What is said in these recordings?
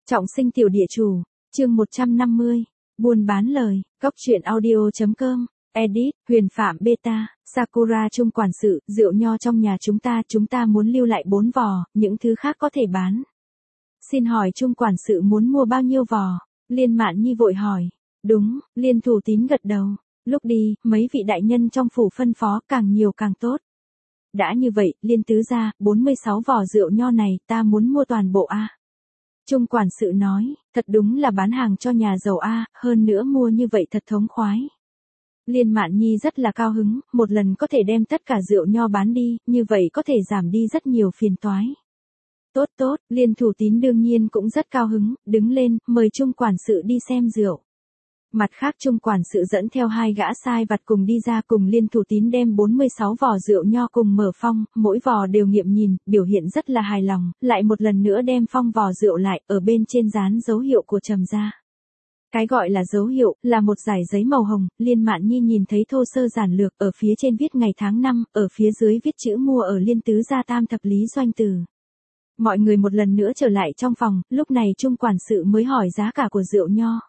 Trọng sinh tiểu địa chủ, chương 150, buôn bán lời, góc truyện audio.com, edit, Huyền Phạm Beta, Sakura Trung quản sự, rượu nho trong nhà chúng ta muốn lưu lại 4 vò, những thứ khác có thể bán. Xin hỏi Trung quản sự muốn mua bao nhiêu vò? Liên Mạn Nhi vội hỏi. Đúng, Liên Thủ Tín gật đầu. Lúc đi, mấy vị đại nhân trong phủ phân phó càng nhiều càng tốt. Đã như vậy, Liên tứ gia, 46 vò rượu nho này ta muốn mua toàn bộ a. Trung quản sự nói, thật đúng là bán hàng cho nhà giàu a, hơn nữa mua như vậy thật thống khoái. Liên Mạn Nhi rất là cao hứng, một lần có thể đem tất cả rượu nho bán đi, như vậy có thể giảm đi rất nhiều phiền toái. Tốt, Liên Thủ Tín đương nhiên cũng rất cao hứng, đứng lên, mời Trung quản sự đi xem rượu. Mặt khác Trung quản sự dẫn theo 2 gã sai vặt cùng đi ra cùng Liên Thủ Tín đem 46 vò rượu nho cùng mở phong, mỗi vò đều nghiệm nhìn, biểu hiện rất là hài lòng, lại một lần nữa đem phong vò rượu lại, ở bên trên dán dấu hiệu của Trầm gia. Cái gọi là dấu hiệu, là một dải giấy màu hồng, Liên Mạn Nhi nhìn thấy thô sơ giản lược, ở phía trên viết ngày tháng năm, ở phía dưới viết chữ mua ở Liên tứ gia tam thập lý doanh từ. Mọi người một lần nữa trở lại trong phòng, lúc này Trung quản sự mới hỏi giá cả của rượu nho.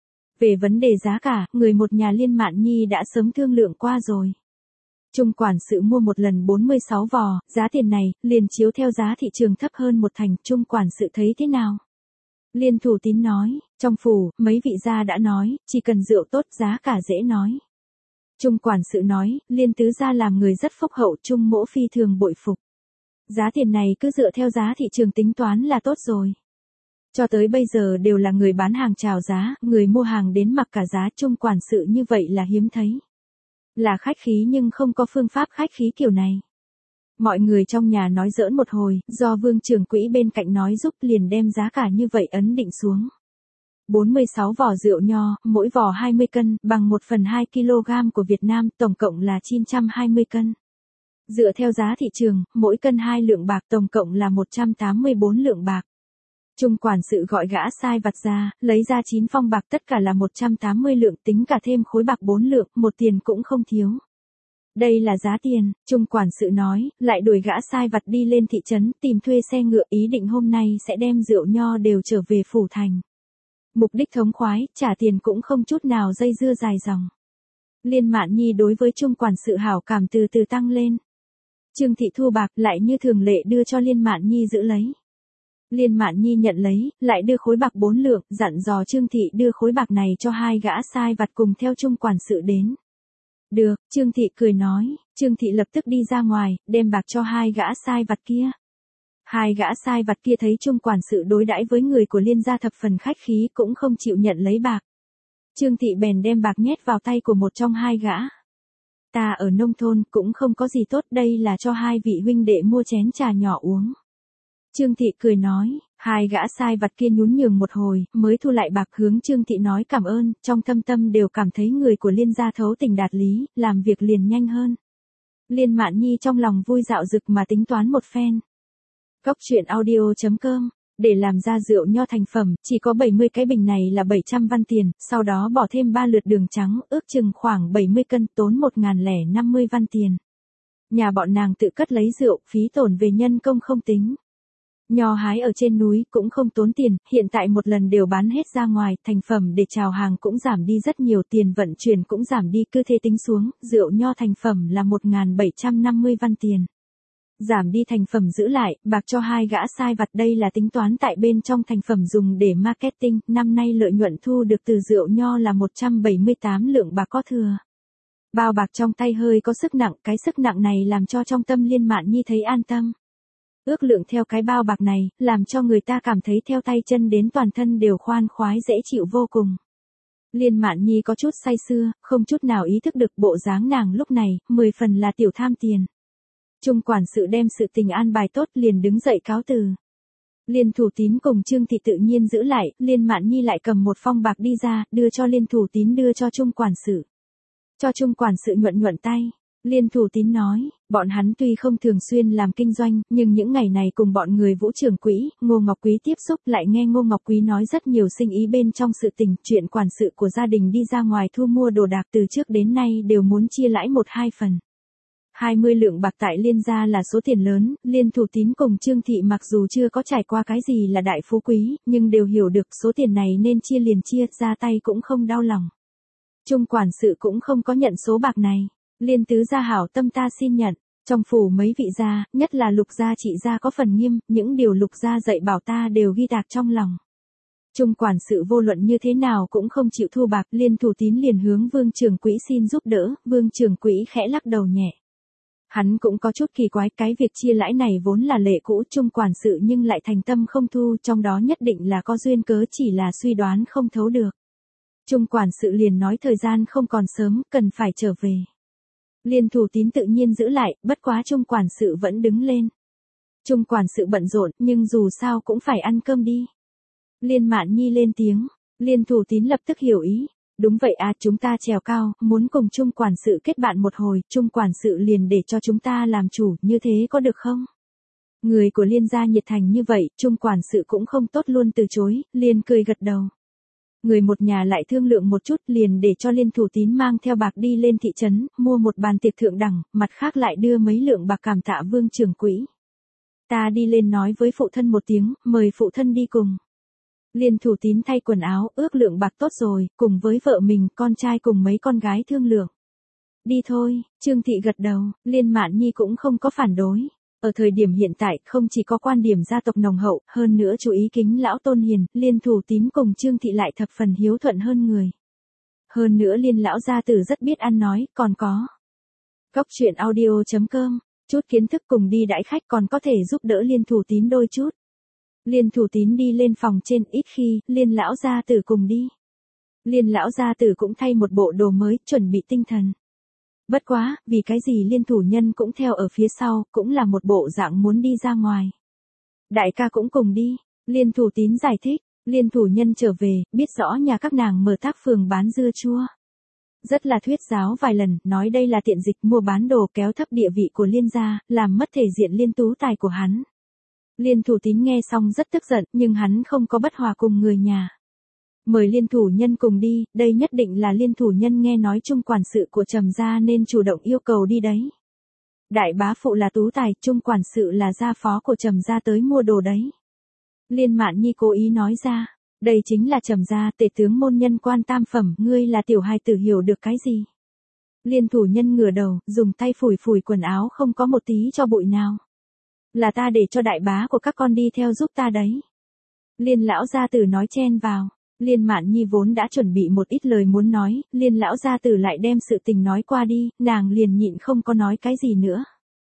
Về vấn đề giá cả, người một nhà Liên Mạn Nhi đã sớm thương lượng qua rồi. Trung quản sự mua một lần 46 vò, giá tiền này, liền chiếu theo giá thị trường thấp hơn một thành, Trung quản sự thấy thế nào? Liên Thủ Tín nói, trong phủ, mấy vị gia đã nói, chỉ cần rượu tốt giá cả dễ nói. Trung quản sự nói, Liên tứ gia làm người rất phúc hậu, Trung mỗ phi thường bội phục. Giá tiền này cứ dựa theo giá thị trường tính toán là tốt rồi. Cho tới bây giờ đều là người bán hàng chào giá, người mua hàng đến mặc cả giá, Trung quản sự như vậy là hiếm thấy. Là khách khí nhưng không có phương pháp khách khí kiểu này. Mọi người trong nhà nói giỡn một hồi, do Vương trưởng quỹ bên cạnh nói giúp liền đem giá cả như vậy ấn định xuống. 46 vò rượu nho, mỗi vò 20 cân, bằng 1/2 kg của Việt Nam, tổng cộng là 920 cân. Dựa theo giá thị trường, mỗi cân 2 lượng bạc, tổng cộng là 184 lượng bạc. Trung quản sự gọi gã sai vặt ra, lấy ra 9 phong bạc, tất cả là 180 lượng, tính cả thêm khối bạc 4 lượng, một tiền cũng không thiếu. Đây là giá tiền, Trung quản sự nói, lại đuổi gã sai vặt đi lên thị trấn, tìm thuê xe ngựa, ý định hôm nay sẽ đem rượu nho đều trở về phủ thành. Mục đích thống khoái, trả tiền cũng không chút nào dây dưa dài dòng. Liên Mạn Nhi đối với Trung quản sự hảo cảm từ từ tăng lên. Trương Thị thu bạc lại như thường lệ đưa cho Liên Mạn Nhi giữ lấy. Liên Mạn Nhi nhận lấy, lại đưa khối bạc 4 lượng, dặn dò Trương Thị đưa khối bạc này cho 2 gã sai vặt cùng theo Trung quản sự đến. Được, Trương Thị cười nói, Trương Thị lập tức đi ra ngoài, đem bạc cho 2 gã sai vặt kia. 2 gã sai vặt kia thấy Trung quản sự đối đãi với người của Liên gia thập phần khách khí cũng không chịu nhận lấy bạc. Trương Thị bèn đem bạc nhét vào tay của một trong 2 gã. Ta ở nông thôn cũng không có gì tốt, đây là cho 2 vị huynh đệ mua chén trà nhỏ uống. Trương Thị cười nói, 2 gã sai vặt kia nhún nhường một hồi, mới thu lại bạc hướng Trương Thị nói cảm ơn, trong thâm tâm đều cảm thấy người của Liên gia thấu tình đạt lý, làm việc liền nhanh hơn. Liên Mạn Nhi trong lòng vui dạo dực mà tính toán một phen. Góc truyện audio.com, để làm ra rượu nho thành phẩm, chỉ có 70 cái bình này là 700 văn tiền, sau đó bỏ thêm 3 lượt đường trắng, ước chừng khoảng 70 cân, tốn 1050 văn tiền. Nhà bọn nàng tự cất lấy rượu, phí tổn về nhân công không tính. Nho hái ở trên núi cũng không tốn tiền, hiện tại một lần đều bán hết ra ngoài, thành phẩm để chào hàng cũng giảm đi rất nhiều, tiền vận chuyển cũng giảm đi, cứ thế tính xuống, rượu nho thành phẩm là 1750 văn tiền. Giảm đi thành phẩm giữ lại, bạc cho 2 gã sai vặt, đây là tính toán tại bên trong thành phẩm dùng để marketing, năm nay lợi nhuận thu được từ rượu nho là 178 lượng bạc có thừa. Bao bạc trong tay hơi có sức nặng, cái sức nặng này làm cho trong tâm Liên Mạn Nhi thấy an tâm. Ước lượng theo cái bao bạc này, làm cho người ta cảm thấy theo tay chân đến toàn thân đều khoan khoái dễ chịu vô cùng. Liên Mạn Nhi có chút say sưa, không chút nào ý thức được bộ dáng nàng lúc này, 10 phần là tiểu tham tiền. Trung quản sự đem sự tình an bài tốt liền đứng dậy cáo từ. Liên Thủ Tín cùng Trương Thị tự nhiên giữ lại, Liên Mạn Nhi lại cầm một phong bạc đi ra, đưa cho Liên Thủ Tín đưa cho Trung quản sự. Cho Trung quản sự nhuận tay. Liên Thủ Tín nói, bọn hắn tuy không thường xuyên làm kinh doanh, nhưng những ngày này cùng bọn người Vũ trưởng quỹ, Ngô Ngọc Quý tiếp xúc, lại nghe Ngô Ngọc Quý nói rất nhiều sinh ý bên trong sự tình, chuyện quản sự của gia đình đi ra ngoài thu mua đồ đạc từ trước đến nay đều muốn chia lãi 1-2 phần. 20 lượng bạc tại Liên gia là số tiền lớn, Liên Thủ Tín cùng Trương Thị mặc dù chưa có trải qua cái gì là đại phú quý, nhưng đều hiểu được số tiền này nên chia liền chia, ra tay cũng không đau lòng. Trung quản sự cũng không có nhận số bạc này. Liên tứ gia hảo tâm ta xin nhận. Trong phủ mấy vị gia, nhất là Lục gia chị gia có phần nghiêm, những điều Lục gia dạy bảo ta đều ghi tạc trong lòng. Trung quản sự vô luận như thế nào cũng không chịu thu bạc, Liên Thủ Tín liền hướng Vương trưởng quỹ xin giúp đỡ, Vương trưởng quỹ khẽ lắc đầu nhẹ. Hắn cũng có chút kỳ quái, cái việc chia lãi này vốn là lệ cũ Trung quản sự nhưng lại thành tâm không thu, trong đó nhất định là có duyên cớ, chỉ là suy đoán không thấu được. Trung quản sự liền nói thời gian không còn sớm, cần phải trở về. Liên Thủ Tín tự nhiên giữ lại, bất quá Trung quản sự vẫn đứng lên. Trung quản sự bận rộn, nhưng dù sao cũng phải ăn cơm đi. Liên Mạn Nhi lên tiếng, Liên Thủ Tín lập tức hiểu ý. Đúng vậy à, chúng ta trèo cao, muốn cùng Trung quản sự kết bạn một hồi, Trung quản sự liền để cho chúng ta làm chủ, như thế có được không? Người của Liên gia nhiệt thành như vậy, Trung quản sự cũng không tốt luôn từ chối, liền cười gật đầu. Người một nhà lại thương lượng một chút, liền để cho Liên Thủ Tín mang theo bạc đi lên thị trấn, mua một bàn tiệc thượng đẳng, mặt khác lại đưa mấy lượng bạc cảm tạ Vương trưởng quỹ. Ta đi lên nói với phụ thân một tiếng, mời phụ thân đi cùng. Liên Thủ Tín thay quần áo, ước lượng bạc tốt rồi, cùng với vợ mình, con trai cùng mấy con gái thương lượng. Đi thôi, Trương Thị gật đầu, Liên Mạn Nhi cũng không có phản đối. Ở thời điểm hiện tại, không chỉ có quan điểm gia tộc nồng hậu, hơn nữa chú ý kính lão tôn hiền, Liên Thủ Tín cùng Trương Thị lại thập phần hiếu thuận hơn người. Hơn nữa Liên lão gia tử rất biết ăn nói, còn có. Góc truyện audio.com, chút kiến thức cùng đi đãi khách còn có thể giúp đỡ Liên Thủ Tín đôi chút. Liên Thủ Tín đi lên phòng trên, ít khi, Liên lão gia tử cùng đi. Liên lão gia tử cũng thay một bộ đồ mới, chuẩn bị tinh thần. Bất quá, vì cái gì Liên thủ nhân cũng theo ở phía sau, cũng là một bộ dạng muốn đi ra ngoài. Đại ca cũng cùng đi, Liên Thủ Tín giải thích, Liên thủ nhân trở về, biết rõ nhà các nàng mở tác phường bán dưa chua. Rất là thuyết giáo vài lần, nói đây là tiện dịch mua bán đồ kéo thấp địa vị của Liên gia, làm mất thể diện Liên tú tài của hắn. Liên Thủ Tín nghe xong rất tức giận, nhưng hắn không có bất hòa cùng người nhà. Mời Liên thủ nhân cùng đi, đây nhất định là Liên thủ nhân nghe nói Trung quản sự của Trầm gia nên chủ động yêu cầu đi đấy. Đại bá phụ là tú tài, Trung quản sự là gia phó của Trầm gia tới mua đồ đấy. Liên Mạn Nhi cố ý nói ra, đây chính là Trầm gia, tể tướng môn nhân quan tam phẩm, ngươi là tiểu hài tử hiểu được cái gì. Liên thủ nhân ngửa đầu, dùng tay phủi phủi quần áo không có một tí cho bụi nào. Là ta để cho đại bá của các con đi theo giúp ta đấy. Liên lão gia tử nói chen vào. Liên Mạn Nhi vốn đã chuẩn bị một ít lời muốn nói, Liên lão gia tử lại đem sự tình nói qua đi, nàng liền nhịn không có nói cái gì nữa.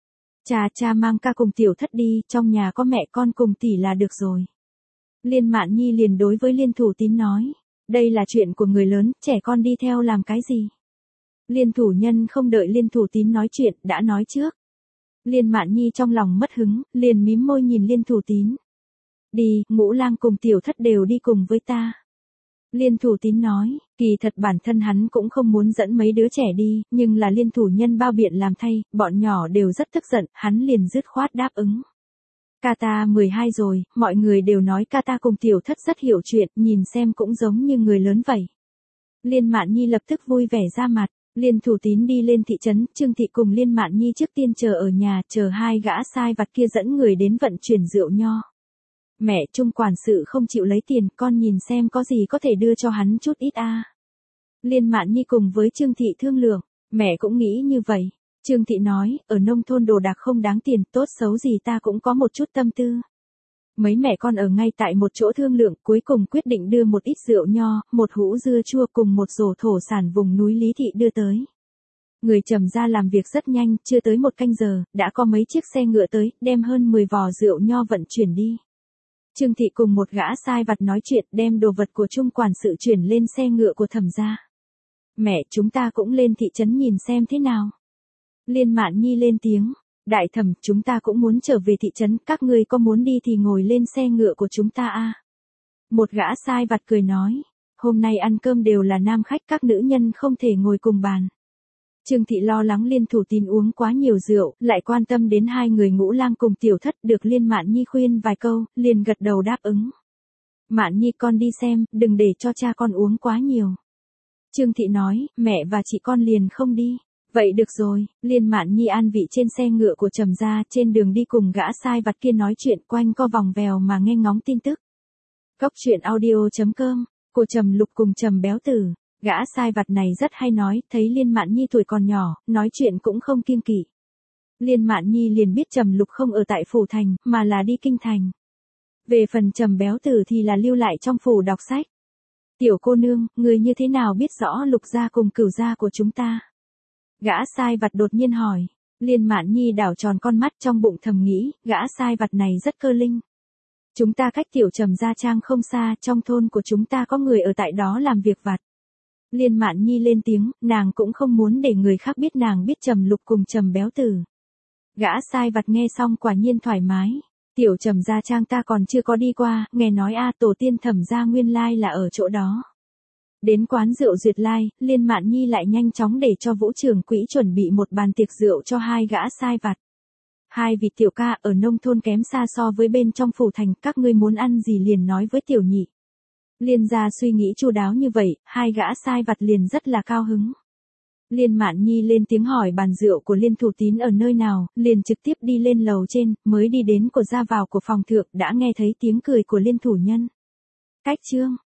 Cha mang ca cùng tiểu thất đi, trong nhà có mẹ con cùng tỷ là được rồi. Liên Mạn Nhi liền đối với Liên Thủ Tín nói, đây là chuyện của người lớn, trẻ con đi theo làm cái gì. Liên thủ nhân không đợi Liên Thủ Tín nói chuyện, đã nói trước. Liên Mạn Nhi trong lòng mất hứng, liền mím môi nhìn Liên Thủ Tín. Đi, Ngũ Lang cùng tiểu thất đều đi cùng với ta. Liên Thủ Tín nói, kỳ thật bản thân hắn cũng không muốn dẫn mấy đứa trẻ đi, nhưng là Liên thủ nhân bao biện làm thay, bọn nhỏ đều rất tức giận, hắn liền dứt khoát đáp ứng. Ca ta 12 rồi, mọi người đều nói ca ta cùng tiểu thất rất hiểu chuyện, nhìn xem cũng giống như người lớn vậy. Liên Mạn Nhi lập tức vui vẻ ra mặt, Liên Thủ Tín đi lên thị trấn, Trương Thị cùng Liên Mạn Nhi trước tiên chờ ở nhà, chờ hai gã sai vặt kia dẫn người đến vận chuyển rượu nho. Mẹ, Trung quản sự không chịu lấy tiền, con nhìn xem có gì có thể đưa cho hắn chút ít a. Liên Mạn Nhi cùng với Trương Thị thương lượng, mẹ cũng nghĩ như vậy. Trương Thị nói, ở nông thôn đồ đạc không đáng tiền, tốt xấu gì ta cũng có một chút tâm tư. Mấy mẹ con ở ngay tại một chỗ thương lượng, cuối cùng quyết định đưa một ít rượu nho, một hũ dưa chua cùng một rổ thổ sản vùng núi Lý Thị đưa tới. Người Trầm gia làm việc rất nhanh, chưa tới một canh giờ, đã có mấy chiếc xe ngựa tới, đem hơn 10 vò rượu nho vận chuyển đi. Trương Thị cùng một gã sai vặt nói chuyện, đem đồ vật của Trung quản sự chuyển lên xe ngựa của Thẩm gia. Mẹ, chúng ta cũng lên thị trấn nhìn xem thế nào. Liên Mạn Nhi lên tiếng, đại thẩm, chúng ta cũng muốn trở về thị trấn, các ngươi có muốn đi thì ngồi lên xe ngựa của chúng ta a. Một gã sai vặt cười nói, hôm nay ăn cơm đều là nam khách, các nữ nhân không thể ngồi cùng bàn. Trương Thị lo lắng Liên Thủ Tín uống quá nhiều rượu, lại quan tâm đến hai người Ngũ Lang cùng tiểu thất, được Liên Mạn Nhi khuyên vài câu, liền gật đầu đáp ứng. Mạn Nhi con đi xem, đừng để cho cha con uống quá nhiều. Trương Thị nói, mẹ và chị con liền không đi. Vậy được rồi, Liên Mạn Nhi an vị trên xe ngựa của Trầm gia, trên đường đi cùng gã sai vặt kia nói chuyện quanh co vòng vèo mà nghe ngóng tin tức. Cốc truyện audio.com, cô Trầm Lục cùng Trầm Béo Tử, gã sai vặt này rất hay nói, thấy Liên Mạn Nhi tuổi còn nhỏ, nói chuyện cũng không kiêng kỵ. Liên Mạn Nhi liền biết Trầm Lục không ở tại phủ thành, mà là đi kinh thành. Về phần Trầm Béo Tử thì là lưu lại trong phủ đọc sách. Tiểu cô nương, người như thế nào biết rõ Lục gia cùng Cửu gia của chúng ta? Gã sai vặt đột nhiên hỏi. Liên Mạn Nhi đảo tròn con mắt trong bụng thầm nghĩ, gã sai vặt này rất cơ linh. Chúng ta cách tiểu Trầm gia trang không xa, trong thôn của chúng ta có người ở tại đó làm việc vặt. Liên Mạn Nhi lên tiếng, nàng cũng không muốn để người khác biết nàng biết Trầm Lục cùng Trầm Béo Tử. Gã sai vặt nghe xong quả nhiên thoải mái. Tiểu Trầm gia trang ta còn chưa có đi qua, nghe nói tổ tiên Thẩm gia nguyên lai là ở chỗ đó. Đến quán rượu Duyệt Lai, Liên Mạn Nhi lại nhanh chóng để cho Vũ Trường Quỹ chuẩn bị một bàn tiệc rượu cho hai gã sai vặt. Hai vị tiểu ca ở nông thôn kém xa so với bên trong phủ thành, các ngươi muốn ăn gì liền nói với tiểu nhị. Liên gia suy nghĩ chu đáo như vậy, hai gã sai vặt liền rất là cao hứng. Liên Mạn Nhi lên tiếng hỏi bàn rượu của Liên Thủ Tín ở nơi nào, liền trực tiếp đi lên lầu trên, mới đi đến của ra vào của phòng thượng đã nghe thấy tiếng cười của Liên Thủ Nhân. Cách chương